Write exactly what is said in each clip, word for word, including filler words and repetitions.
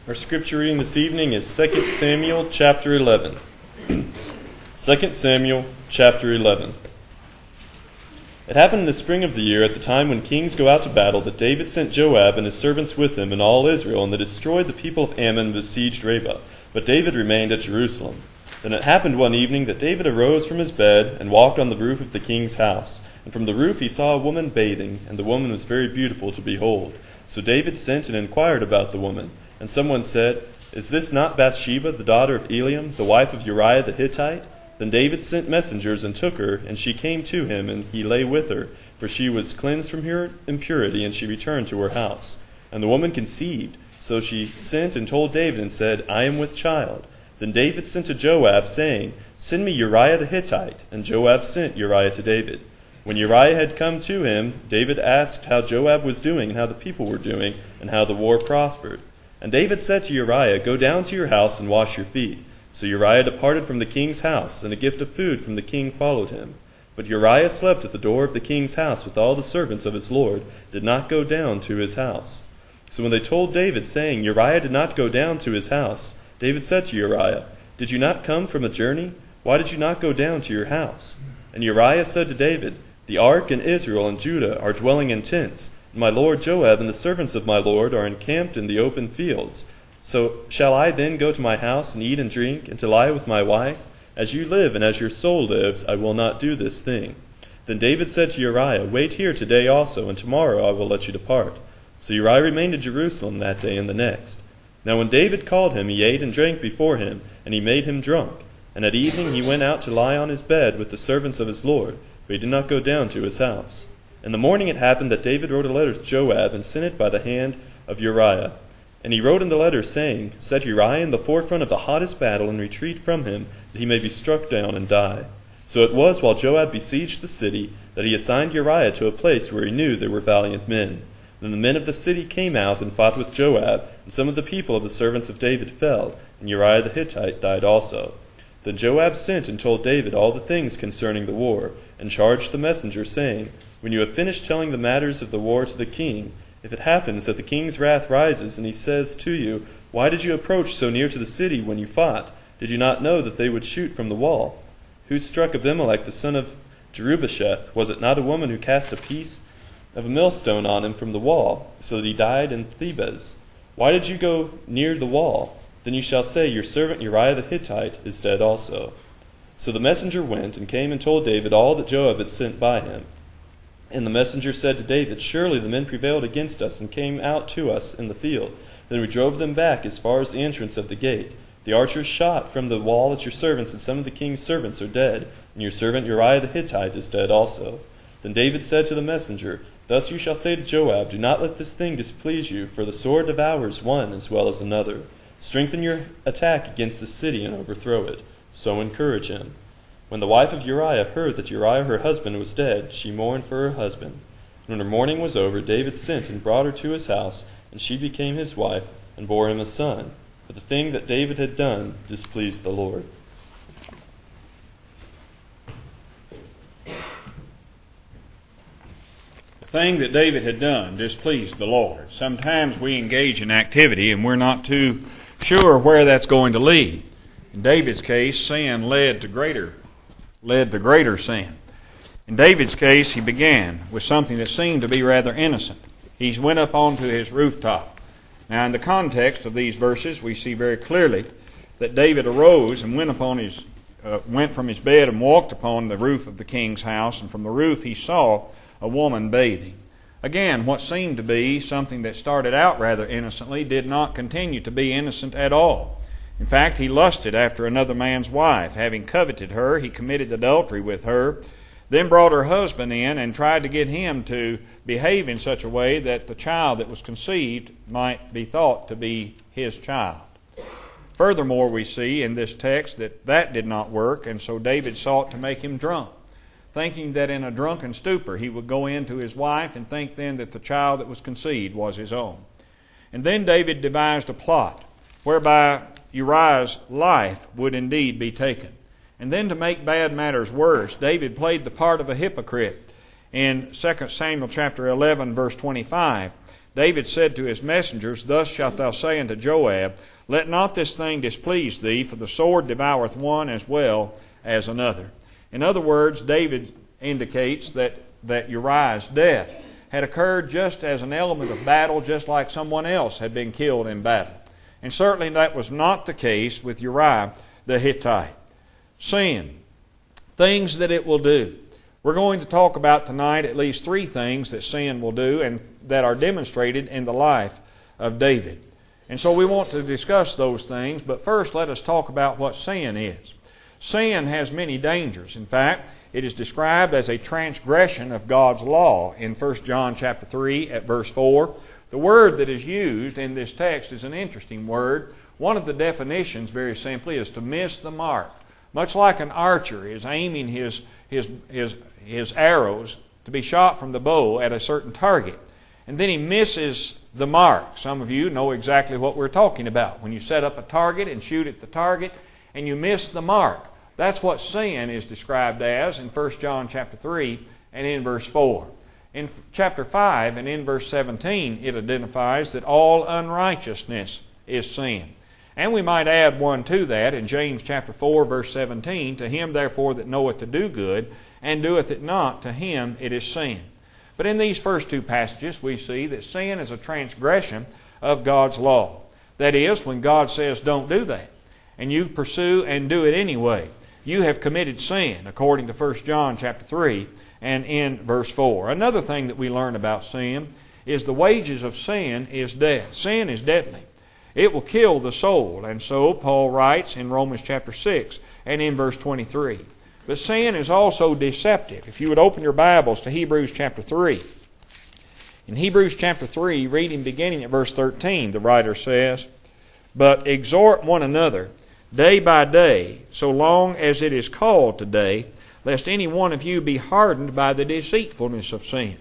Our scripture reading this evening is Second Samuel chapter eleven. Second Samuel chapter eleven. It happened in the spring of the year, at the time when kings go out to battle, that David sent Joab and his servants with him and all Israel, and they destroyed the people of Ammon and besieged Rabbah. But David remained at Jerusalem. Then it happened one evening that David arose from his bed and walked on the roof of the king's house. And from the roof he saw a woman bathing, and the woman was very beautiful to behold. So David sent and inquired about the woman. And someone said, "Is this not Bathsheba, the daughter of Eliam, the wife of Uriah the Hittite?" Then David sent messengers and took her, and she came to him, and he lay with her, for she was cleansed from her impurity, and she returned to her house. And the woman conceived, so she sent and told David and said, "I am with child." Then David sent to Joab, saying, "Send me Uriah the Hittite." And Joab sent Uriah to David. When Uriah had come to him, David asked how Joab was doing, and how the people were doing, and how the war prospered. And David said to Uriah, "Go down to your house and wash your feet." So Uriah departed from the king's house, and a gift of food from the king followed him. But Uriah slept at the door of the king's house with all the servants of his lord, did not go down to his house. So when they told David, saying, "Uriah did not go down to his house," David said to Uriah, "Did you not come from a journey? Why did you not go down to your house?" And Uriah said to David, "The ark and Israel and Judah are dwelling in tents, and my lord Joab and the servants of my lord are encamped in the open fields. So shall I then go to my house and eat and drink, and to lie with my wife? As you live and as your soul lives, I will not do this thing." Then David said to Uriah, "Wait here today also, and tomorrow I will let you depart." So Uriah remained in Jerusalem that day and the next. Now when David called him, he ate and drank before him, and he made him drunk. And at evening he went out to lie on his bed with the servants of his lord, but he did not go down to his house. In the morning it happened that David wrote a letter to Joab, and sent it by the hand of Uriah. And he wrote in the letter, saying, "Set Uriah in the forefront of the hottest battle, and retreat from him, that he may be struck down and die." So it was, while Joab besieged the city, that he assigned Uriah to a place where he knew there were valiant men. Then the men of the city came out and fought with Joab, and some of the people of the servants of David fell, and Uriah the Hittite died also. Then Joab sent and told David all the things concerning the war, and charged the messenger, saying, "When you have finished telling the matters of the war to the king, if it happens that the king's wrath rises, and he says to you, 'Why did you approach so near to the city when you fought? Did you not know that they would shoot from the wall? Who struck Abimelech the son of Jerubbesheth? Was it not a woman who cast a piece of a millstone on him from the wall, so that he died in Thebez? Why did you go near the wall? Then you shall say, Your servant Uriah the Hittite is dead also.'" So the messenger went and came and told David all that Joab had sent by him. And the messenger said to David, "Surely the men prevailed against us and came out to us in the field. Then we drove them back as far as the entrance of the gate. The archers shot from the wall at your servants, and some of the king's servants are dead, and your servant Uriah the Hittite is dead also." Then David said to the messenger, "Thus you shall say to Joab, 'Do not let this thing displease you, for the sword devours one as well as another. Strengthen your attack against the city and overthrow it.' So encourage him." When the wife of Uriah heard that Uriah her husband was dead, she mourned for her husband. And when her mourning was over, David sent and brought her to his house, and she became his wife, and bore him a son. For the thing that David had done displeased the Lord. The thing that David had done displeased the Lord. Sometimes we engage in activity and we're not too sure where that's going to lead. In David's case, sin led to greater led to greater sin. In David's case, he began with something that seemed to be rather innocent. He went up onto his rooftop. Now, in the context of these verses, we see very clearly that David arose and went upon his uh, went from his bed and walked upon the roof of the king's house, and from the roof he saw a woman bathing. Again, what seemed to be something that started out rather innocently did not continue to be innocent at all. In fact, he lusted after another man's wife. Having coveted her, he committed adultery with her, then brought her husband in and tried to get him to behave in such a way that the child that was conceived might be thought to be his child. Furthermore, we see in this text that that did not work, and so David sought to make him drunk, thinking that in a drunken stupor he would go in to his wife and think then that the child that was conceived was his own. And then David devised a plot whereby Uriah's life would indeed be taken. And then to make bad matters worse, David played the part of a hypocrite. In Second Samuel chapter eleven, verse twenty-five, David said to his messengers, Thus shalt thou say unto Joab, Let not this thing displease thee, for the sword devoureth one as well as another. In other words, David indicates that, that Uriah's death had occurred just as an element of battle, just like someone else had been killed in battle. And certainly that was not the case with Uriah the Hittite. Sin, things that it will do. We're going to talk about tonight at least three things that sin will do and that are demonstrated in the life of David. And so we want to discuss those things, but first let us talk about what sin is. Sin has many dangers. In fact, it is described as a transgression of God's law in First John chapter three at verse four. The word that is used in this text is an interesting word. One of the definitions, very simply, is to miss the mark. Much like an archer is aiming his, his, his, his arrows to be shot from the bow at a certain target. And then he misses the mark. Some of you know exactly what we're talking about. When you set up a target and shoot at the target and you miss the mark. That's what sin is described as in First John chapter three and in verse four. In chapter five and in verse seventeen, it identifies that all unrighteousness is sin. And we might add one to that in James chapter four, verse seventeen, To him therefore that knoweth to do good, and doeth it not, to him it is sin. But in these first two passages, we see that sin is a transgression of God's law. That is, when God says don't do that, and you pursue and do it anyway, you have committed sin, according to First John chapter three and in verse four. Another thing that we learn about sin is the wages of sin is death. Sin is deadly. It will kill the soul. And so Paul writes in Romans chapter six and in verse twenty-three. But sin is also deceptive. If you would open your Bibles to Hebrews chapter three. In Hebrews chapter three, reading beginning at verse thirteen, the writer says, But exhort one another day by day, so long as it is called today, lest any one of you be hardened by the deceitfulness of sin.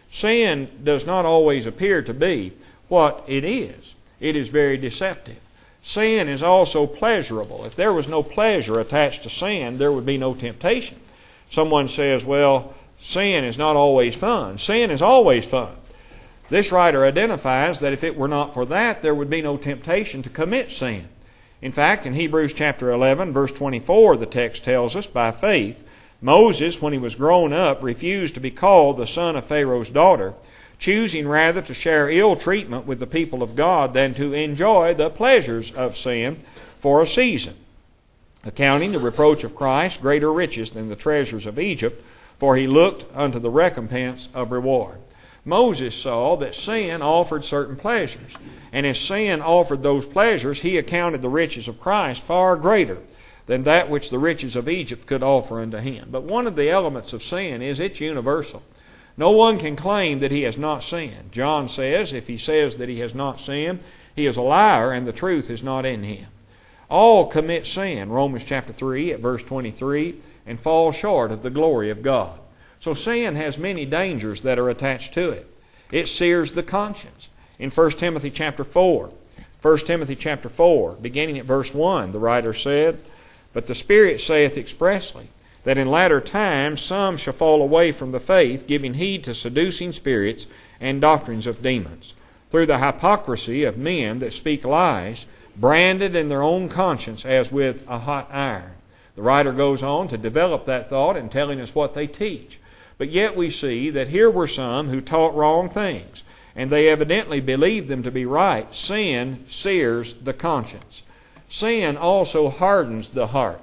Sin does not always appear to be what it is. It is very deceptive. Sin is also pleasurable. If there was no pleasure attached to sin, there would be no temptation. Someone says, well, sin is not always fun. Sin is always fun. This writer identifies that if it were not for that, there would be no temptation to commit sin. In fact, in Hebrews chapter eleven, verse twenty-four, the text tells us, by faith, Moses, when he was grown up, refused to be called the son of Pharaoh's daughter, choosing rather to share ill treatment with the people of God than to enjoy the pleasures of sin for a season, accounting the reproach of Christ greater riches than the treasures of Egypt, for he looked unto the recompense of reward. Moses saw that sin offered certain pleasures, and as sin offered those pleasures, he accounted the riches of Christ far greater than that which the riches of Egypt could offer unto him. But one of the elements of sin is it's universal. No one can claim that he has not sinned. John says, if he says that he has not sinned, he is a liar and the truth is not in him. All commit sin, Romans chapter three at verse twenty-three, and fall short of the glory of God. So sin has many dangers that are attached to it. It sears the conscience. In First Timothy chapter four, First Timothy chapter four, beginning at verse one, the writer said, But the Spirit saith expressly, that in latter times some shall fall away from the faith, giving heed to seducing spirits and doctrines of demons, through the hypocrisy of men that speak lies, branded in their own conscience as with a hot iron. The writer goes on to develop that thought in telling us what they teach. But yet we see that here were some who taught wrong things, and they evidently believed them to be right. Sin sears the conscience. Sin also hardens the heart.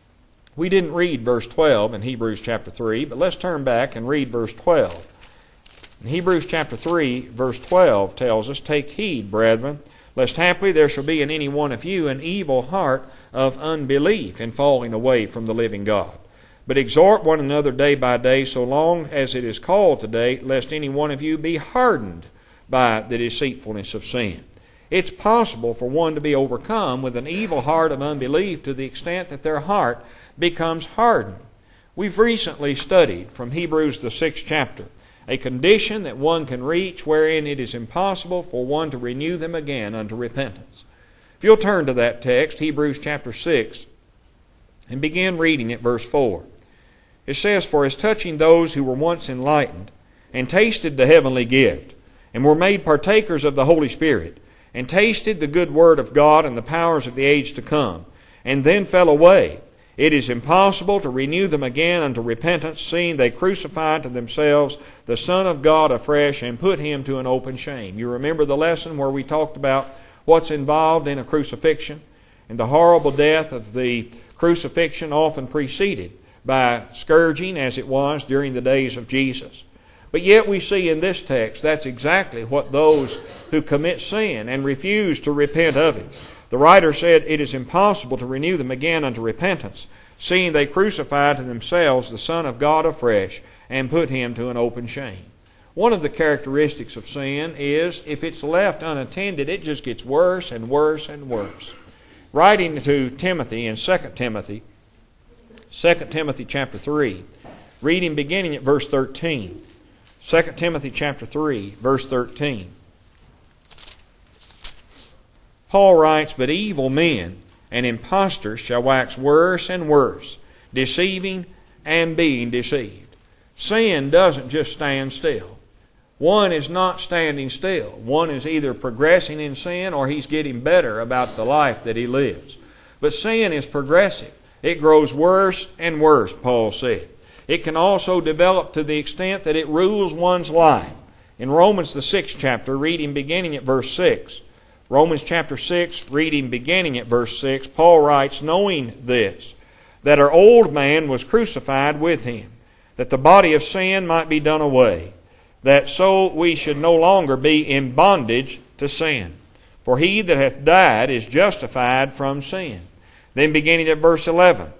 We didn't read verse twelve in Hebrews chapter three, but let's turn back and read verse twelve. In Hebrews chapter three, verse twelve tells us, Take heed, brethren, lest haply there shall be in any one of you an evil heart of unbelief in falling away from the living God. But exhort one another day by day, so long as it is called today, lest any one of you be hardened by the deceitfulness of sin. It's possible for one to be overcome with an evil heart of unbelief to the extent that their heart becomes hardened. We've recently studied from Hebrews the sixth chapter a condition that one can reach wherein it is impossible for one to renew them again unto repentance. If you'll turn to that text, Hebrews chapter six, and begin reading at verse four. It says, For as touching those who were once enlightened, and tasted the heavenly gift, and were made partakers of the Holy Spirit, and tasted the good word of God and the powers of the age to come, and then fell away. It is impossible to renew them again unto repentance, seeing they crucified to themselves the Son of God afresh and put him to an open shame. You remember the lesson where we talked about what's involved in a crucifixion, and the horrible death of the crucifixion often preceded by scourging, as it was during the days of Jesus. But yet we see in this text that's exactly what those who commit sin and refuse to repent of it. The writer said, it is impossible to renew them again unto repentance, seeing they crucified to themselves the Son of God afresh and put him to an open shame. One of the characteristics of sin is if it's left unattended, it just gets worse and worse and worse. Writing to Timothy in Second Timothy, Second Timothy chapter three, reading beginning at verse thirteen. Second Timothy chapter three, verse thirteen. Paul writes, but evil men and impostors shall wax worse and worse, deceiving and being deceived. Sin doesn't just stand still. One is not standing still. One is either progressing in sin or he's getting better about the life that he lives. But sin is progressive. It grows worse and worse, Paul said. It can also develop to the extent that it rules one's life. In Romans the sixth chapter, reading beginning at verse six, Romans chapter six, reading beginning at verse six, Paul writes, knowing this, that our old man was crucified with him, that the body of sin might be done away, that so we should no longer be in bondage to sin. For he that hath died is justified from sin. Then beginning at verse eleven,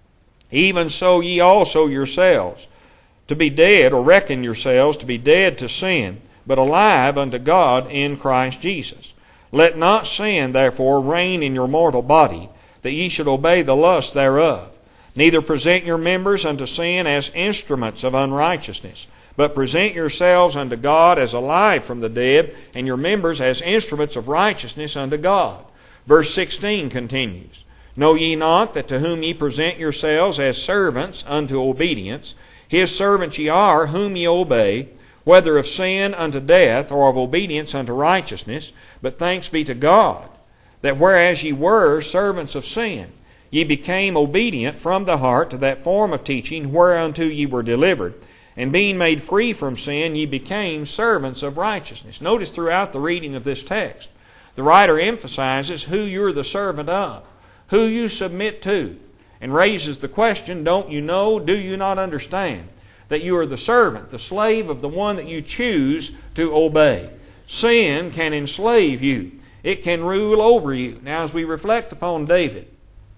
even so ye also yourselves, to be dead, or reckon yourselves to be dead to sin, but alive unto God in Christ Jesus. Let not sin, therefore, reign in your mortal body, that ye should obey the lust thereof. Neither present your members unto sin as instruments of unrighteousness, but present yourselves unto God as alive from the dead, and your members as instruments of righteousness unto God. Verse sixteen continues, know ye not that to whom ye present yourselves as servants unto obedience, his servants ye are whom ye obey, whether of sin unto death, or of obedience unto righteousness? But thanks be to God, that whereas ye were servants of sin, ye became obedient from the heart to that form of teaching whereunto ye were delivered, and being made free from sin, ye became servants of righteousness. Notice throughout the reading of this text, the writer emphasizes who you're the servant of, who you submit to, and raises the question, don't you know, do you not understand, that you are the servant, the slave of the one that you choose to obey. Sin can enslave you. It can rule over you. Now, as we reflect upon David,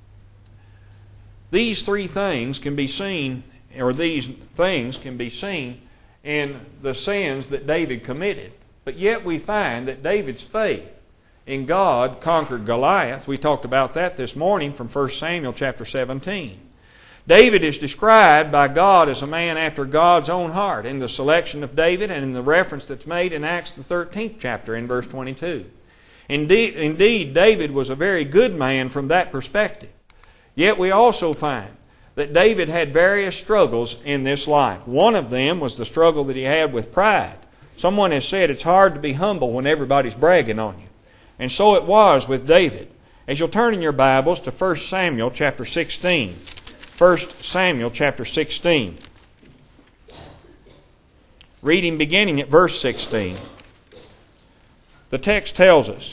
these three things can be seen, or these things can be seen in the sins that David committed. But yet we find that David's faith in God conquered Goliath. We talked about that this morning from First Samuel chapter seventeen. David is described by God as a man after God's own heart in the selection of David and in the reference that's made in Acts the thirteenth chapter in verse twenty-two. Indeed, indeed, David was a very good man from that perspective. Yet we also find that David had various struggles in this life. One of them was the struggle that he had with pride. Someone has said it's hard to be humble when everybody's bragging on you. And so it was with David. As you'll turn in your Bibles to First Samuel chapter sixteen. First Samuel chapter sixteen. Reading beginning at verse sixteen. The text tells us,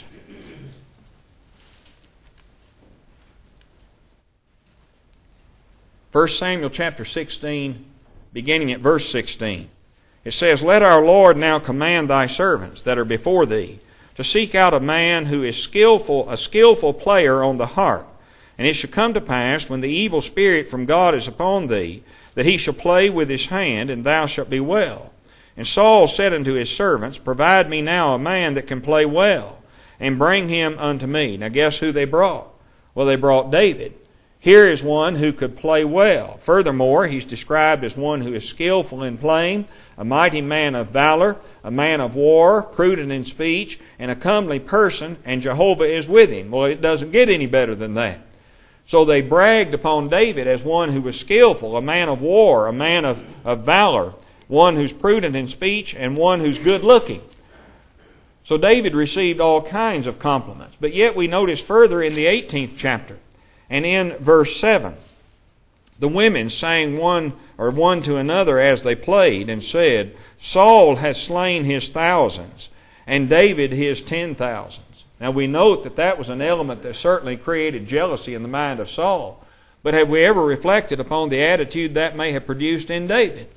First Samuel chapter sixteen, beginning at verse sixteen. It says, let our Lord now command thy servants that are before thee to seek out a man who is skillful, a skillful player on the harp. And it shall come to pass, when the evil spirit from God is upon thee, that he shall play with his hand, and thou shalt be well. And Saul said unto his servants, provide me now a man that can play well, and bring him unto me. Now guess who they brought? Well, they brought David. Here is one who could play well. Furthermore, he's described as one who is skillful in playing, a mighty man of valor, a man of war, prudent in speech, and a comely person, and Jehovah is with him. Well, it doesn't get any better than that. So they bragged upon David as one who was skillful, a man of war, a man of, of valor, one who's prudent in speech, and one who's good looking. So David received all kinds of compliments. But yet we notice further in the eighteenth chapter and in verse seven, the women sang one or one to another as they played and said, Saul has slain his thousands and David his ten thousands. Now we note that that was an element that certainly created jealousy in the mind of Saul. But have we ever reflected upon the attitude that may have produced in David?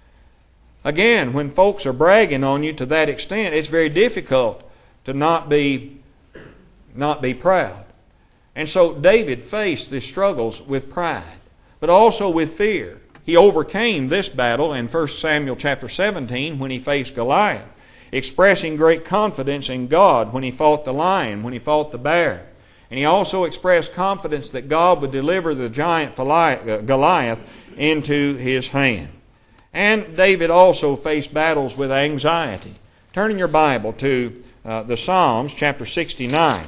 Again, when folks are bragging on you to that extent, it's very difficult to not be, not be proud. And so David faced the struggles with pride, but also with fear. He overcame this battle in First Samuel chapter seventeen when he faced Goliath, expressing great confidence in God when he fought the lion, when he fought the bear. And he also expressed confidence that God would deliver the giant Goliath into his hand. And David also faced battles with anxiety. Turn in your Bible to uh, the Psalms chapter sixty-nine.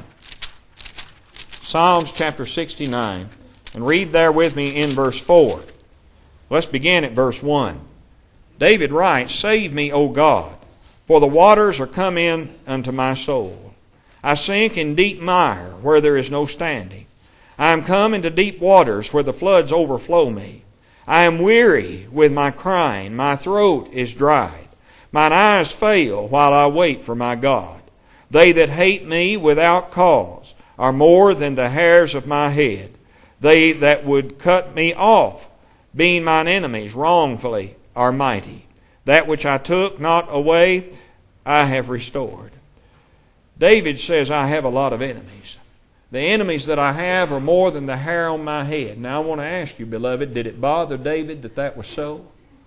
Psalms chapter sixty-nine. And read there with me in verse four. Let's begin at verse one. David writes, Save me, O God, for the waters are come in unto my soul. I sink in deep mire where there is no standing. I am come into deep waters where the floods overflow me. I am weary with my crying. My throat is dried. Mine eyes fail while I wait for my God. They that hate me without cause are more than the hairs of my head. They that would cut me off, being mine enemies wrongfully, are mighty. That which I took not away, I have restored. David says, I have a lot of enemies. The enemies that I have are more than the hair on my head. Now I want to ask you, beloved, did it bother David that that was so?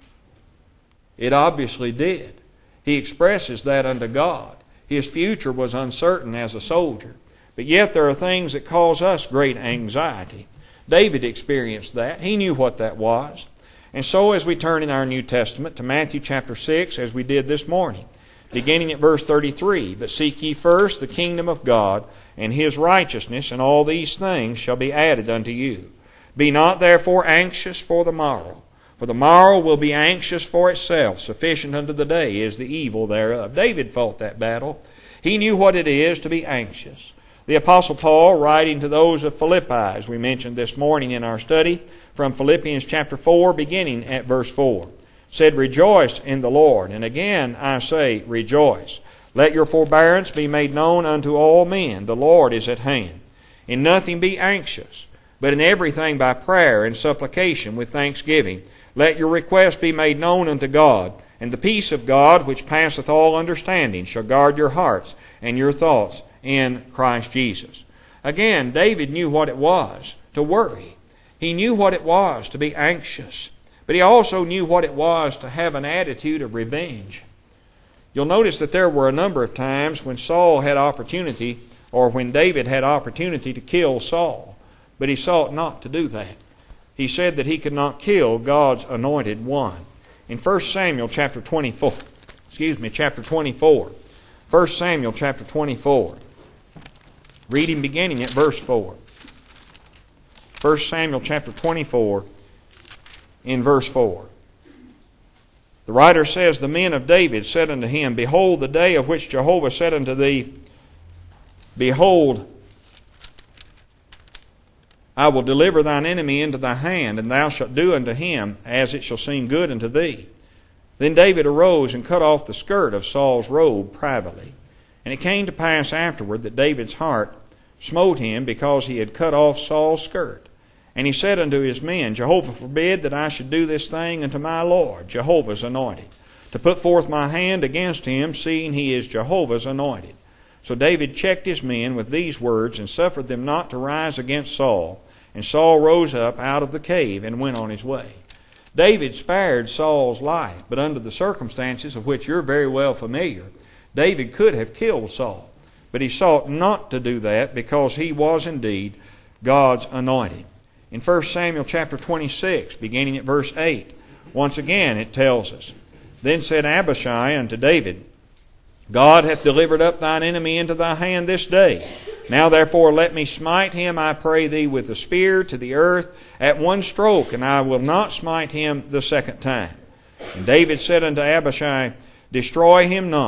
It obviously did. He expresses that unto God. His future was uncertain as a soldier. But yet there are things that cause us great anxiety. David experienced that. He knew what that was. And so as we turn in our New Testament to Matthew chapter six, as we did this morning, beginning at verse thirty-three, But seek ye first the kingdom of God and His righteousness, and all these things shall be added unto you. Be not therefore anxious for the morrow, for the morrow will be anxious for itself. Sufficient unto the day is the evil thereof. David fought that battle. He knew what it is to be anxious. The Apostle Paul, writing to those of Philippi, as we mentioned this morning in our study, from Philippians chapter four, beginning at verse four, said, Rejoice in the Lord. And again I say, Rejoice. Let your forbearance be made known unto all men. The Lord is at hand. In nothing be anxious, but in everything by prayer and supplication with thanksgiving, let your requests be made known unto God. And the peace of God, which passeth all understanding, shall guard your hearts and your thoughts in Christ Jesus. Again, David knew what it was to worry. He knew what it was to be anxious. But he also knew what it was to have an attitude of revenge. You'll notice that there were a number of times when Saul had opportunity, or when David had opportunity to kill Saul. But he sought not to do that. He said that he could not kill God's anointed one. In First Samuel chapter twenty-four, excuse me, chapter twenty-four. First Samuel chapter twenty-four. Reading beginning at verse four. First Samuel chapter twenty-four. In verse four. The writer says, The men of David said unto him, Behold, the day of which Jehovah said unto thee, Behold, I will deliver thine enemy into thy hand, and thou shalt do unto him as it shall seem good unto thee. Then David arose and cut off the skirt of Saul's robe privately. And it came to pass afterward that David's heart smote him because he had cut off Saul's skirt. And he said unto his men, Jehovah forbid that I should do this thing unto my Lord, Jehovah's anointed, to put forth my hand against him, seeing he is Jehovah's anointed. So David checked his men with these words, and suffered them not to rise against Saul. And Saul rose up out of the cave and went on his way. David spared Saul's life, but under the circumstances of which you're very well familiar, David could have killed Saul. But he sought not to do that because he was indeed God's anointed. In First Samuel chapter twenty-six, beginning at verse eight, once again it tells us, Then said Abishai unto David, God hath delivered up thine enemy into thy hand this day. Now therefore let me smite him, I pray thee, with the spear to the earth at one stroke, and I will not smite him the second time. And David said unto Abishai, Destroy him not,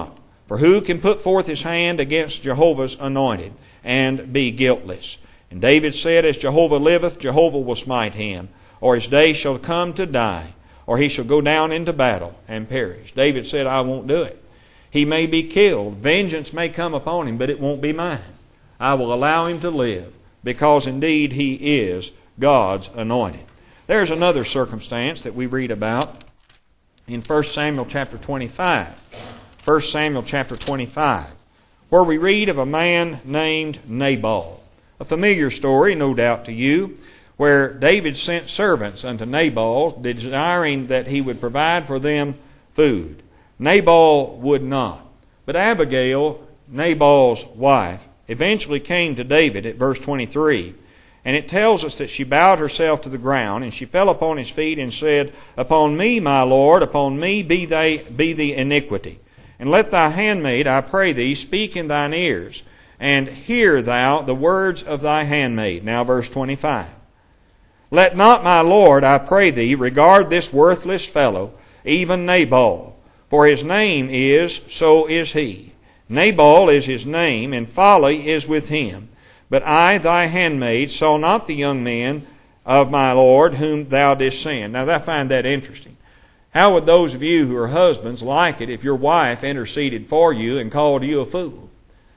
For who can put forth his hand against Jehovah's anointed, and be guiltless? And David said, As Jehovah liveth, Jehovah will smite him, or his day shall come to die, or he shall go down into battle and perish. David said, I won't do it. He may be killed. Vengeance may come upon him, but it won't be mine. I will allow him to live, because indeed he is God's anointed. There's another circumstance that we read about in First Samuel chapter twenty-five. First Samuel chapter twenty-five, where we read of a man named Nabal. A familiar story, no doubt to you, where David sent servants unto Nabal, desiring that he would provide for them food. Nabal would not. But Abigail, Nabal's wife, eventually came to David at verse twenty-three. And it tells us that she bowed herself to the ground, and she fell upon his feet and said, Upon me, my Lord, upon me be, they, be the iniquity. And let thy handmaid, I pray thee, speak in thine ears, and hear thou the words of thy handmaid. Now verse twenty-five. Let not my Lord, I pray thee, regard this worthless fellow, even Nabal, for his name is, so is he. Nabal is his name, and folly is with him. But I, thy handmaid, saw not the young man of my Lord whom thou didst send. Now I find that interesting. How would those of you who are husbands like it if your wife interceded for you and called you a fool?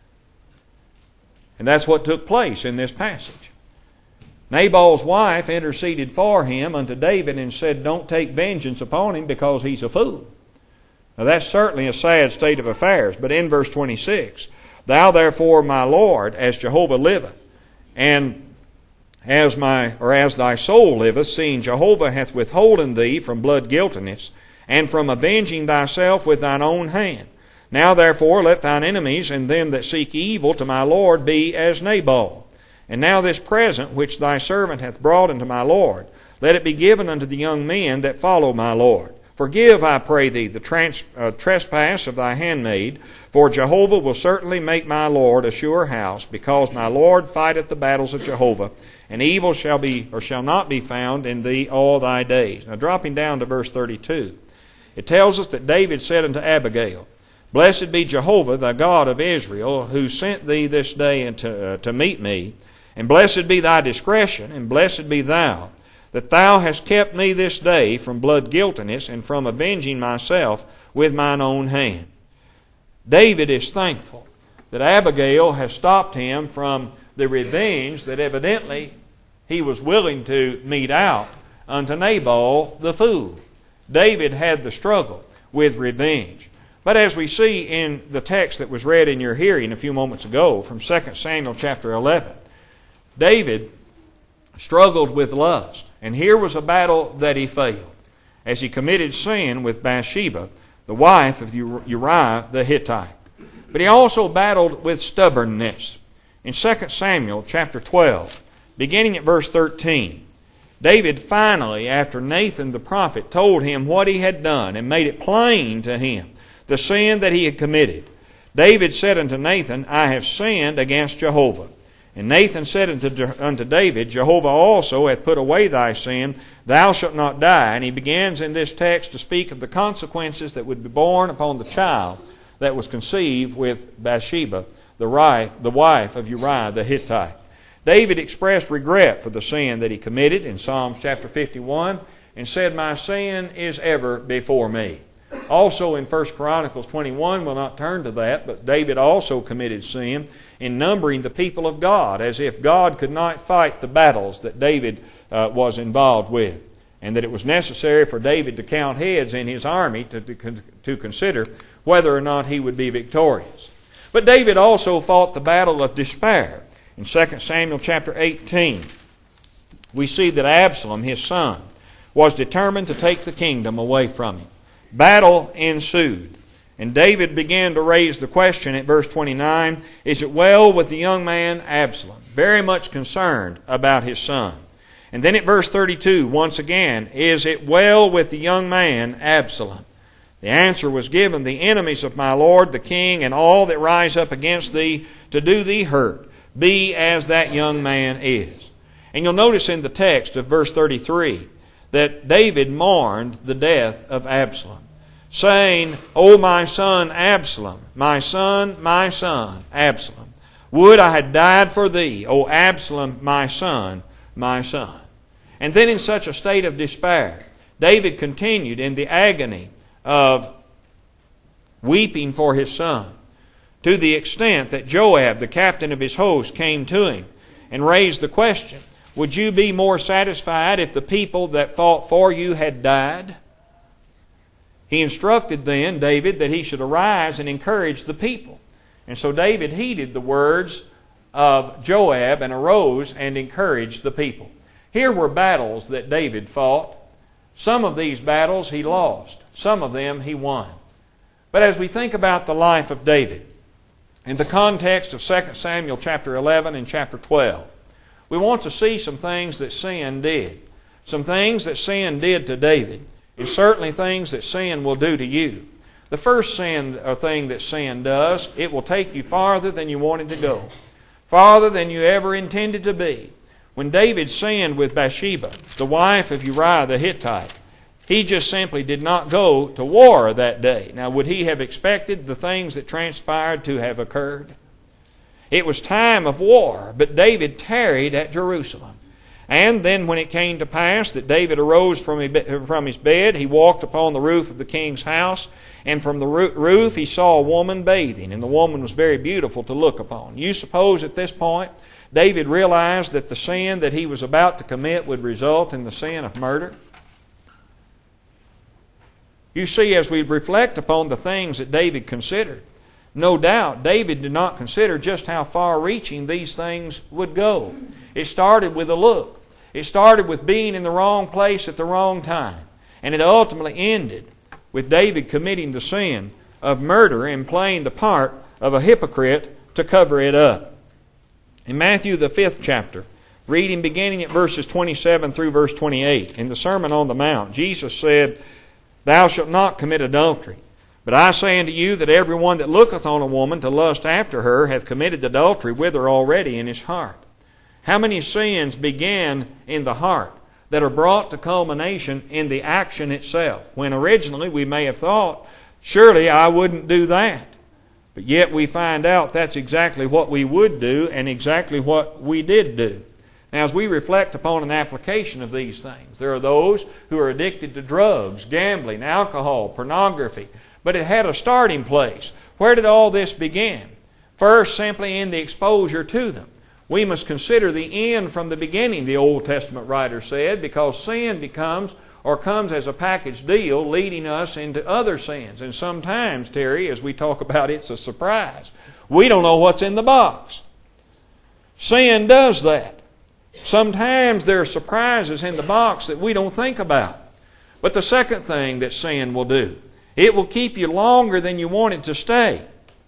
And that's what took place in this passage. Nabal's wife interceded for him unto David and said, Don't take vengeance upon him because he's a fool. Now that's certainly a sad state of affairs. But in verse twenty-six, Thou therefore, my Lord, as Jehovah liveth, and as my or as thy soul liveth, seeing Jehovah hath withholden thee from blood guiltiness, and from avenging thyself with thine own hand. Now therefore let thine enemies and them that seek evil to my Lord be as Nabal. And now this present which thy servant hath brought unto my Lord, let it be given unto the young men that follow my Lord. Forgive, I pray thee, the trans, uh, trespass of thy handmaid, for Jehovah will certainly make my Lord a sure house, because my Lord fighteth the battles of Jehovah, and evil shall be or shall not be found in thee all thy days. Now dropping down to verse thirty-two, it tells us that David said unto Abigail, Blessed be Jehovah, the God of Israel, who sent thee this day to, uh, to meet me, and blessed be thy discretion, and blessed be thou, that thou hast kept me this day from blood guiltiness and from avenging myself with mine own hand. David is thankful that Abigail has stopped him from the revenge that evidently he was willing to mete out unto Nabal the fool. David had the struggle with revenge. But as we see in the text that was read in your hearing a few moments ago from Second Samuel chapter eleven, David struggled with lust. And here was a battle that he failed, as he committed sin with Bathsheba, the wife of Uriah the Hittite. But he also battled with stubbornness. In Second Samuel chapter twelve, beginning at verse thirteen, David finally, after Nathan the prophet told him what he had done and made it plain to him, the sin that he had committed, David said unto Nathan, I have sinned against Jehovah. And Nathan said unto, unto David, Jehovah also hath put away thy sin, thou shalt not die. And he begins in this text to speak of the consequences that would be borne upon the child that was conceived with Bathsheba, the wife of Uriah the Hittite. David expressed regret for the sin that he committed in Psalms chapter fifty-one and said, My sin is ever before me. Also in First Chronicles twenty-one, we'll not turn to that, but David also committed sin in numbering the people of God, as if God could not fight the battles that David uh, was involved with, and that it was necessary for David to count heads in his army to, to, to consider whether or not he would be victorious. But David also fought the battle of despair. In Second Samuel chapter eighteen, we see that Absalom, his son, was determined to take the kingdom away from him. Battle ensued. And David began to raise the question at verse twenty-nine, is it well with the young man Absalom? Very much concerned about his son. And then at verse thirty-two, once again, is it well with the young man Absalom? The answer was given, the enemies of my Lord the king and all that rise up against thee to do thee hurt, be as that young man is. And you'll notice in the text of verse thirty-three that David mourned the death of Absalom. saying, O my son Absalom, my son, my son, Absalom, would I had died for thee, O Absalom, my son, my son. And then in such a state of despair, David continued in the agony of weeping for his son, to the extent that Joab, the captain of his host, came to him and raised the question, would you be more satisfied if the people that fought for you had died? He instructed then David that he should arise and encourage the people. And so David heeded the words of Joab and arose and encouraged the people. Here were battles that David fought. Some of these battles he lost. Some of them he won. But as we think about the life of David, in the context of Second Samuel chapter eleven and chapter twelve, we want to see some things that sin did. Some things that sin did to David, and certainly things that sin will do to you. The first sin or thing that sin does, it will take you farther than you wanted to go, farther than you ever intended to be. When David sinned with Bathsheba, the wife of Uriah the Hittite, he just simply did not go to war that day. Now, would he have expected the things that transpired to have occurred? It was time of war, but David tarried at Jerusalem. And then when it came to pass that David arose from his bed, he walked upon the roof of the king's house, and from the roof he saw a woman bathing, and the woman was very beautiful to look upon. You suppose at this point David realized that the sin that he was about to commit would result in the sin of murder? You see, as we reflect upon the things that David considered, no doubt David did not consider just how far-reaching these things would go. It started with a look. It started with being in the wrong place at the wrong time. And it ultimately ended with David committing the sin of murder and playing the part of a hypocrite to cover it up. In Matthew the fifth chapter, reading beginning at verses twenty-seven through verse twenty-eight, in the Sermon on the Mount, Jesus said, Thou shalt not commit adultery. But I say unto you that every one that looketh on a woman to lust after her hath committed adultery with her already in his heart. How many sins begin in the heart that are brought to culmination in the action itself, when originally we may have thought, surely I wouldn't do that. But yet we find out that's exactly what we would do and exactly what we did do. Now, as we reflect upon an application of these things, there are those who are addicted to drugs, gambling, alcohol, pornography. But it had a starting place. Where did all this begin? First, simply in the exposure to them. We must consider the end from the beginning, the Old Testament writer said, because sin becomes or comes as a package deal leading us into other sins. And sometimes, Terry, as we talk about, it's a surprise. We don't know what's in the box. Sin does that. Sometimes there are surprises in the box that we don't think about. But the second thing that sin will do, it will keep you longer than you wanted to stay.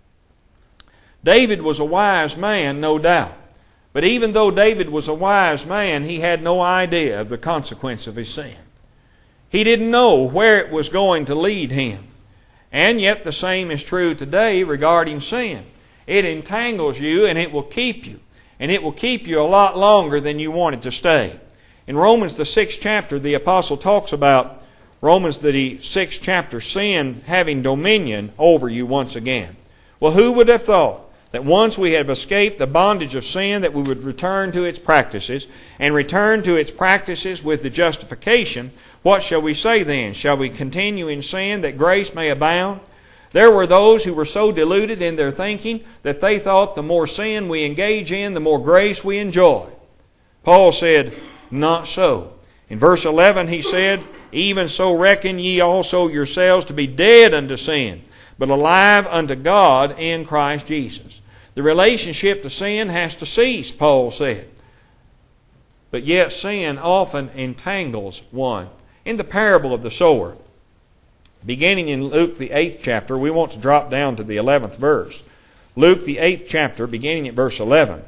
David was a wise man, no doubt. But even though David was a wise man, he had no idea of the consequence of his sin. He didn't know where it was going to lead him. And yet the same is true today regarding sin. It entangles you and it will keep you. And it will keep you a lot longer than you wanted to stay. In Romans the sixth chapter, the apostle talks about Romans the sixth chapter, sin having dominion over you once again. Well, who would have thought that once we have escaped the bondage of sin, that we would return to its practices, and return to its practices with the justification? What shall we say then? Shall we continue in sin that grace may abound? There were those who were so deluded in their thinking that they thought the more sin we engage in, the more grace we enjoy. Paul said, not so. In verse eleven he said, Even so reckon ye also yourselves to be dead unto sin, but alive unto God in Christ Jesus. The relationship to sin has to cease, Paul said. But yet sin often entangles one. In the parable of the sower, beginning in Luke the eighth chapter, we want to drop down to the eleventh verse. Luke the eighth chapter, beginning at verse eleven.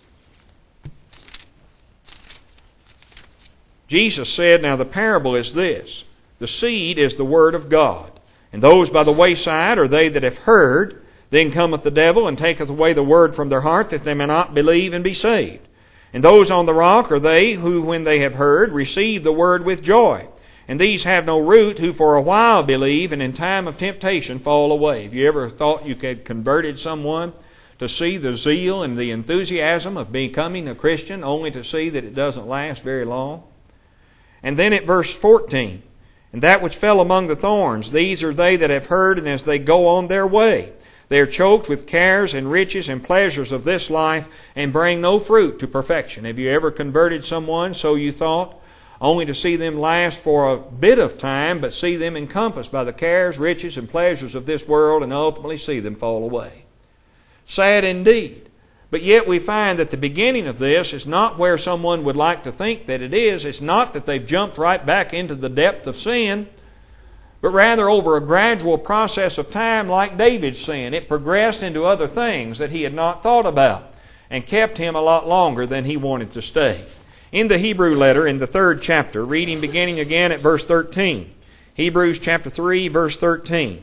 Jesus said, Now the parable is this. The seed is the word of God. And those by the wayside are they that have heard. Then cometh the devil, and taketh away the word from their heart, that they may not believe and be saved. And those on the rock are they who, when they have heard, receive the word with joy. And these have no root, who for a while believe, and in time of temptation fall away. Have you ever thought you had converted someone to see the zeal and the enthusiasm of becoming a Christian, only to see that it doesn't last very long? And then at verse fourteen, and that which fell among the thorns, these are they that have heard, and as they go on their way, they are choked with cares and riches and pleasures of this life, and bring no fruit to perfection. Have you ever converted someone, so you thought, only to see them last for a bit of time, but see them encompassed by the cares, riches, and pleasures of this world, and ultimately see them fall away? Sad indeed. But yet we find that the beginning of this is not where someone would like to think that it is. It's not that they've jumped right back into the depth of sin, but rather over a gradual process of time, like David's sin, it progressed into other things that he had not thought about and kept him a lot longer than he wanted to stay. In the Hebrew letter, in the third chapter, reading beginning again at verse thirteen. Hebrews chapter three, verse thirteen.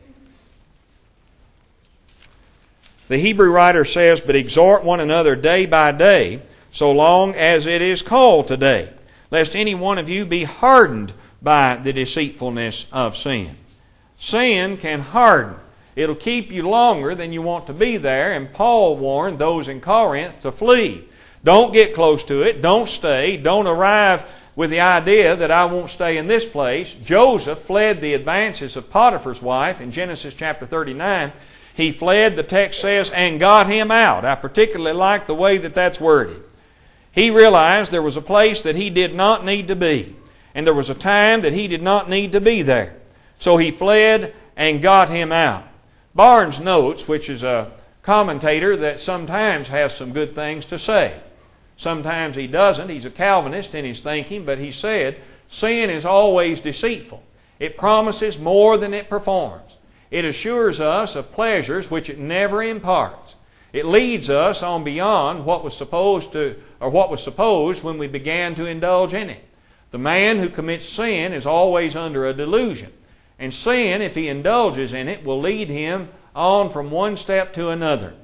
The Hebrew writer says, "But exhort one another day by day, so long as it is called today, lest any one of you be hardened by the deceitfulness of sin." Sin can harden. It'll keep you longer than you want to be there, and Paul warned those in Corinth to flee. Don't get close to it. Don't stay. Don't arrive with the idea that I won't stay in this place. Joseph fled the advances of Potiphar's wife in Genesis chapter thirty-nine. He fled, the text says, and got him out. I particularly like the way that that's worded. He realized there was a place that he did not need to be, and there was a time that he did not need to be there. So he fled and got him out. Barnes notes, which is a commentator that sometimes has some good things to say. Sometimes he doesn't. He's a Calvinist in his thinking, but he said, sin is always deceitful. It promises more than it performs. It assures us of pleasures which it never imparts. It leads us on beyond what was supposed to, or what was supposed when we began to indulge in it. The man who commits sin is always under a delusion. And sin, if he indulges in it, will lead him on from one step to another,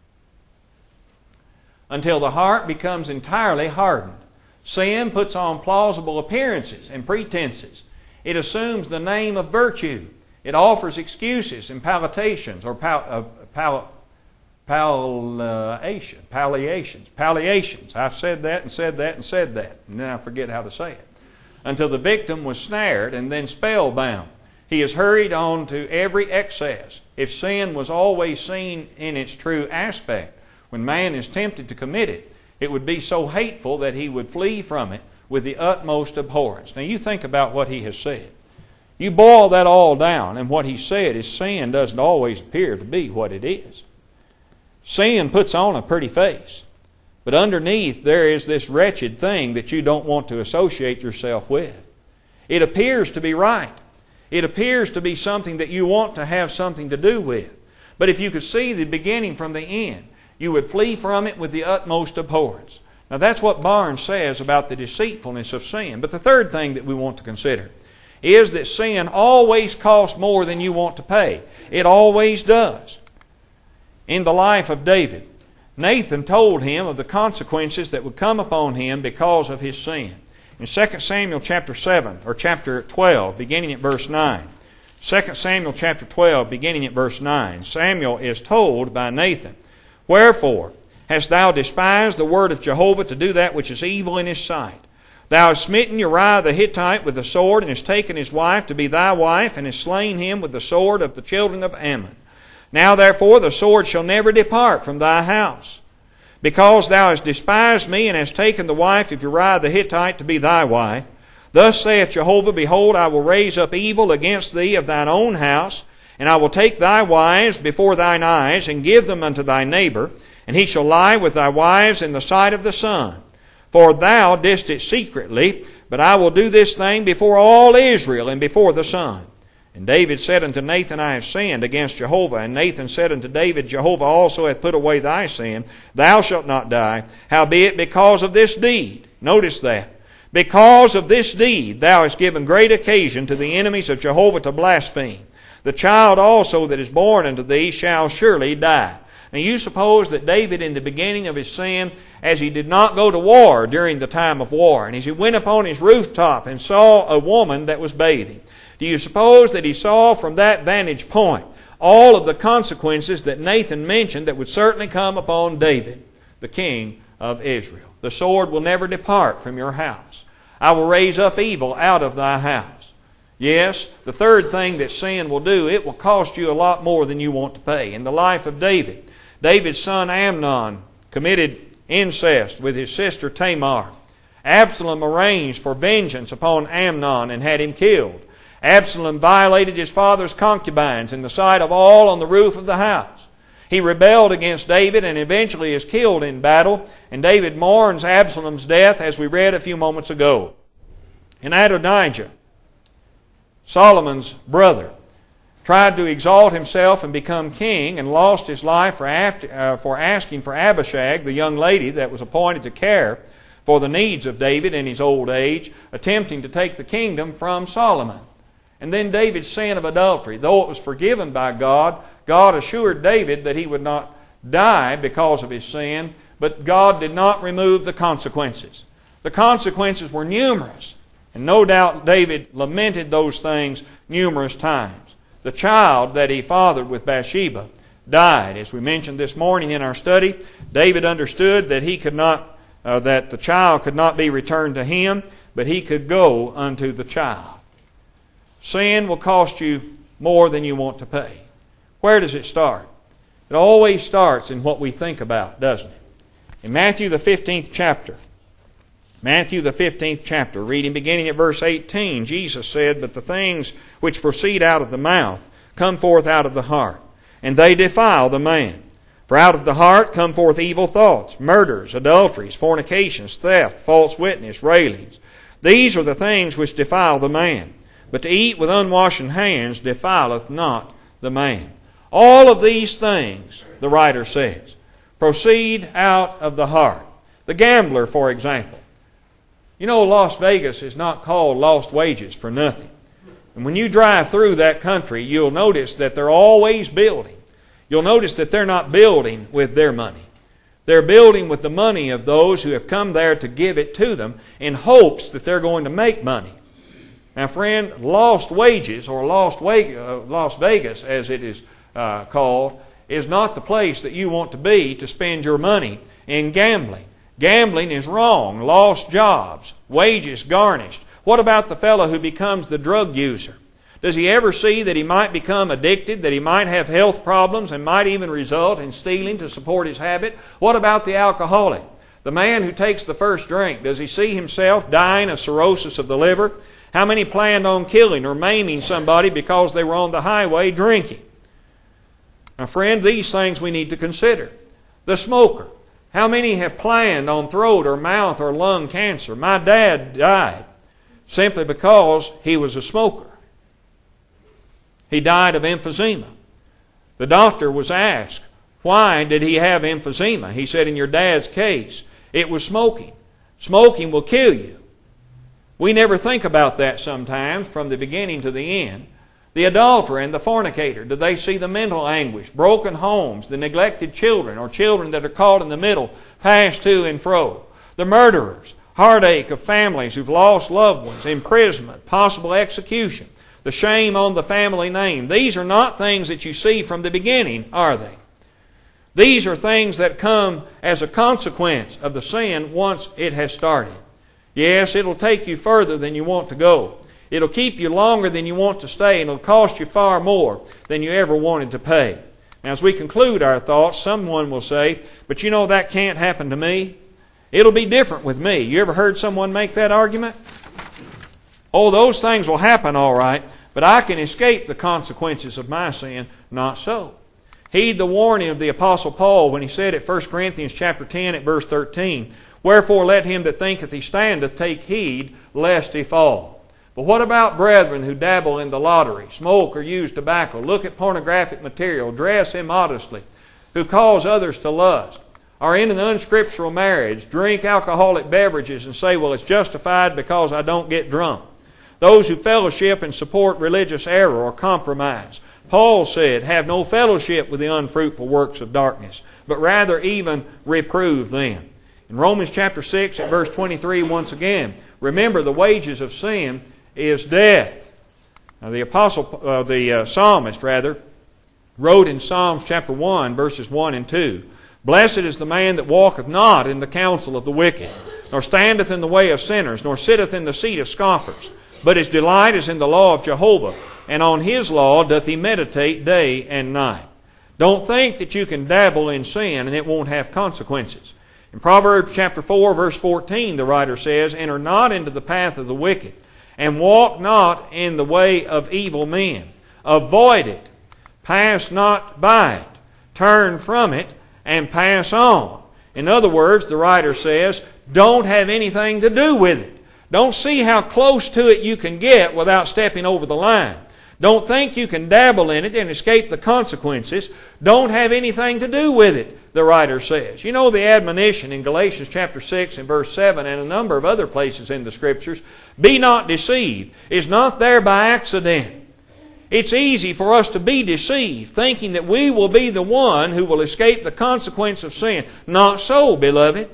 until the heart becomes entirely hardened. Sin puts on plausible appearances and pretenses. It assumes the name of virtue. It offers excuses and palliations, or pal, uh, pal, palliation, palliations, palliations. I've said that and said that and said that, and then I forget how to say it. Until the victim was snared and then spellbound. He is hurried on to every excess. If sin was always seen in its true aspect, when man is tempted to commit it, it would be so hateful that he would flee from it with the utmost abhorrence. Now you think about what he has said. You boil that all down, and what he said is sin doesn't always appear to be what it is. Sin puts on a pretty face, but underneath there is this wretched thing that you don't want to associate yourself with. It appears to be right. It appears to be something that you want to have something to do with. But if you could see the beginning from the end, you would flee from it with the utmost abhorrence. Now that's what Barnes says about the deceitfulness of sin. But the third thing that we want to consider is that sin always costs more than you want to pay. It always does. In the life of David, Nathan told him of the consequences that would come upon him because of his sin. In Second Samuel chapter seven, or chapter twelve, beginning at verse nine. Second Samuel chapter twelve, beginning at verse nine. Samuel is told by Nathan, "Wherefore hast thou despised the word of Jehovah to do that which is evil in his sight? Thou hast smitten Uriah the Hittite with the sword, and hast taken his wife to be thy wife, and hast slain him with the sword of the children of Ammon. Now therefore the sword shall never depart from thy house. Because thou hast despised me, and hast taken the wife of Uriah the Hittite to be thy wife, thus saith Jehovah, Behold, I will raise up evil against thee of thine own house, and I will take thy wives before thine eyes, and give them unto thy neighbor, and he shall lie with thy wives in the sight of the sun. For thou didst it secretly, but I will do this thing before all Israel and before the sun. And David said unto Nathan, I have sinned against Jehovah. And Nathan said unto David, Jehovah also hath put away thy sin. Thou shalt not die. Howbeit because of this deed," notice that, "because of this deed thou hast given great occasion to the enemies of Jehovah to blaspheme. The child also that is born unto thee shall surely die." Now you suppose that David in the beginning of his sin, as he did not go to war during the time of war, and as he went upon his rooftop and saw a woman that was bathing, do you suppose that he saw from that vantage point all of the consequences that Nathan mentioned that would certainly come upon David, the king of Israel? The sword will never depart from your house. I will raise up evil out of thy house. Yes, the third thing that sin will do, it will cost you a lot more than you want to pay. In the life of David, David's son Amnon committed incest with his sister Tamar. Absalom arranged for vengeance upon Amnon and had him killed. Absalom violated his father's concubines in the sight of all on the roof of the house. He rebelled against David and eventually is killed in battle, and David mourns Absalom's death as we read a few moments ago. And Adonijah, Solomon's brother, tried to exalt himself and become king and lost his life for, after, uh, for asking for Abishag, the young lady that was appointed to care for the needs of David in his old age, attempting to take the kingdom from Solomon. And then David's sin of adultery. Though it was forgiven by God, God assured David that he would not die because of his sin, but God did not remove the consequences. The consequences were numerous, and no doubt David lamented those things numerous times. The child that he fathered with Bathsheba died. As we mentioned this morning in our study, David understood that he could not, uh, that the child could not be returned to him, but he could go unto the child. Sin will cost you more than you want to pay. Where does it start? It always starts in what we think about, doesn't it? In Matthew the fifteenth chapter, Matthew the fifteenth chapter, reading beginning at verse eighteen, Jesus said, "But the things which proceed out of the mouth come forth out of the heart, and they defile the man. For out of the heart come forth evil thoughts, murders, adulteries, fornications, theft, false witness, railings. These are the things which defile the man. But to eat with unwashen hands defileth not the man." All of these things, the writer says, proceed out of the heart. The gambler, for example. You know, Las Vegas is not called Lost Wages for nothing. And when you drive through that country, you'll notice that they're always building. You'll notice that they're not building with their money. They're building with the money of those who have come there to give it to them in hopes that they're going to make money. Now, friend, Lost Wages, or Lost Las Vegas, as it is uh, called, is not the place that you want to be to spend your money in gambling. Gambling is wrong. Lost jobs, wages garnished. What about the fellow who becomes the drug user? Does he ever see that he might become addicted, that he might have health problems and might even result in stealing to support his habit? What about the alcoholic? The man who takes the first drink, does he see himself dying of cirrhosis of the liver? How many planned on killing or maiming somebody because they were on the highway drinking? Now, friend, these things we need to consider. The smoker. How many have planned on throat or mouth or lung cancer? My dad died simply because he was a smoker. He died of emphysema. The doctor was asked, why did he have emphysema? He said, in your dad's case, it was smoking. Smoking will kill you. We never think about that sometimes from the beginning to the end. The adulterer and the fornicator, do they see the mental anguish, broken homes, the neglected children, or children that are caught in the middle, passed to and fro? The murderers, heartache of families who've lost loved ones, imprisonment, possible execution, the shame on the family name. These are not things that you see from the beginning, are they? These are things that come as a consequence of the sin once it has started. Yes, it'll take you further than you want to go. It'll keep you longer than you want to stay, and it'll cost you far more than you ever wanted to pay. Now, as we conclude our thoughts, someone will say, but you know, that can't happen to me. It'll be different with me. You ever heard someone make that argument? Oh, those things will happen all right, but I can escape the consequences of my sin. Not so. Heed the warning of the Apostle Paul when he said at First Corinthians chapter ten at verse thirteen, "Wherefore let him that thinketh he standeth take heed lest he fall." But what about brethren who dabble in the lottery, smoke or use tobacco, look at pornographic material, dress immodestly, who cause others to lust, are in an unscriptural marriage, drink alcoholic beverages and say, well, it's justified because I don't get drunk? Those who fellowship and support religious error or compromise. Paul said, have no fellowship with the unfruitful works of darkness, but rather even reprove them. In Romans chapter six at verse twenty-three, once again, remember the wages of sin is death. Now the apostle, uh, the uh, psalmist rather, wrote in Psalms chapter one, verses one and two, Blessed is the man that walketh not in the counsel of the wicked, nor standeth in the way of sinners, nor sitteth in the seat of scoffers. But his delight is in the law of Jehovah, and on his law doth he meditate day and night. Don't think that you can dabble in sin and it won't have consequences. In Proverbs chapter four, verse fourteen, the writer says, Enter not into the path of the wicked, and walk not in the way of evil men. Avoid it. Pass not by it. Turn from it, and pass on. In other words, the writer says, don't have anything to do with it. Don't see how close to it you can get without stepping over the line. Don't think you can dabble in it and escape the consequences. Don't have anything to do with it, the writer says. You know the admonition in Galatians chapter six and verse seven and a number of other places in the Scriptures, be not deceived, is not there by accident. It's easy for us to be deceived, thinking that we will be the one who will escape the consequence of sin. Not so, beloved.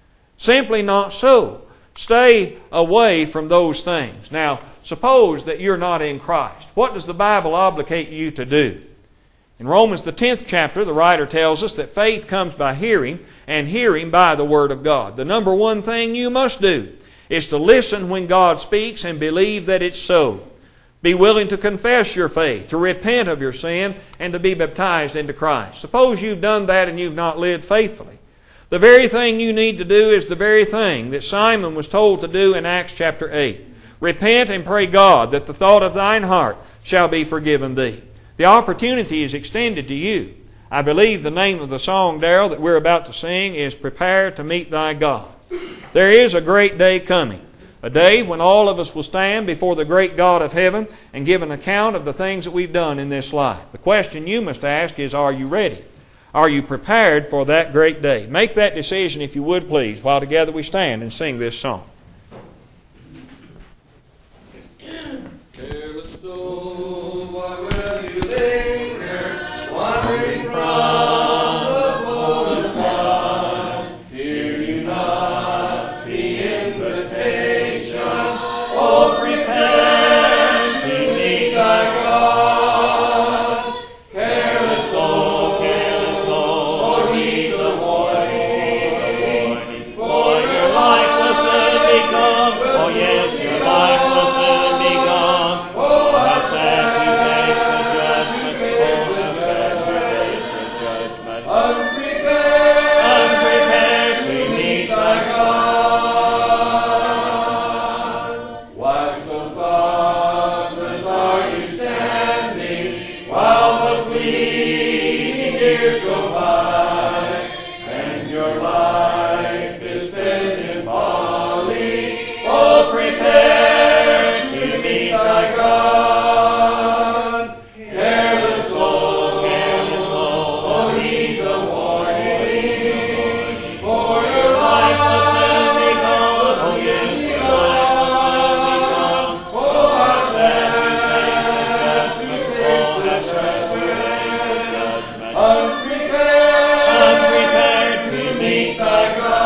Simply not so. Stay away from those things. Now, suppose that you're not in Christ. What does the Bible obligate you to do? In Romans the tenth chapter, the writer tells us that faith comes by hearing, and hearing by the Word of God. The number one thing you must do is to listen when God speaks and believe that it's so. Be willing to confess your faith, to repent of your sin, and to be baptized into Christ. Suppose you've done that and you've not lived faithfully. The very thing you need to do is the very thing that Simon was told to do in Acts chapter eight. Repent and pray God that the thought of thine heart shall be forgiven thee. The opportunity is extended to you. I believe the name of the song, Darrell, that we're about to sing is Prepare to Meet Thy God. There is a great day coming. A day when all of us will stand before the great God of heaven and give an account of the things that we've done in this life. The question you must ask is, are you ready? Are you prepared for that great day? Make that decision, if you would, please, while together we stand and sing this song. Careless soul, why will you linger, wandering from the fold of God? Hear you not the invitation? Oh, prepare to meet thy God. Careless soul, careless soul, oh, heed the warning, for your life will soon be gone. Oh, yes, your life will soon be gone. Oh, how sad to face the judgment. Oh, how sad to face the judgment. Unprepared, unprepared to meet thy God. Why so thoughtless are you standing while the fleeting years go by, and your life is spent in folly? Oh, prepare to meet thy God. Careless soul, careless soul, oh, heed the warning, for your life will soon be gone. Oh, yes, your life will soon be gone. Oh, how sad to face the judgment. Oh, how sad to face the judgment. Unprepared, unprepared to meet thy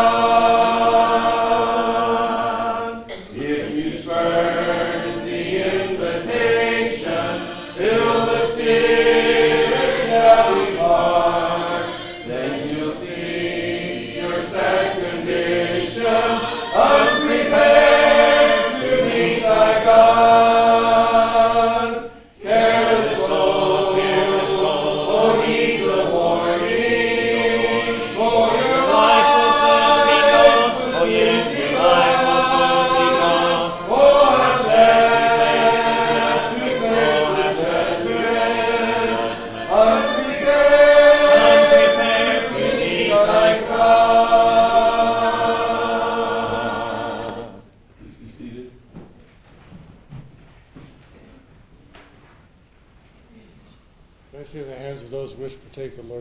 God. If you spurn the invitation till the Spirit shall depart, then you'll see your sad condition, unprepared to meet thy God. Careless soul, careless soul, oh, heed the warning, for your life will soon be gone. Oh, yes, your life will soon be gone. Oh, how sad to face the judgment. Unprepared, unprepared to meet thy God. Please be seated. Can I see the hands of those who wish to take the Lord's